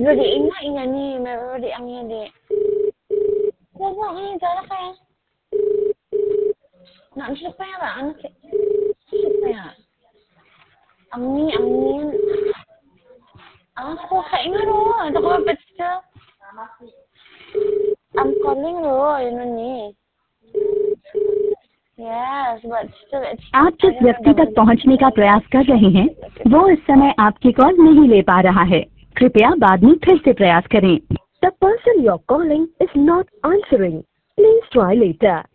Dede ingat ni, meron dede ang yan de. Wala nga dala kaya. Na siya pa ya, ano siya pa ya. Angin. Ako kain nga ro, ano ko ba still? I'm calling ro, yun ni. Yes, but still it's. आप जिस व्यक्ति तक पहुंचने का प्रयास कर रहे हैं वो इस समय आपकी कॉल नहीं ले पा रहा है। कृपया बाद में फिर से प्रयास करें। The person you're calling is not answering. Please try later.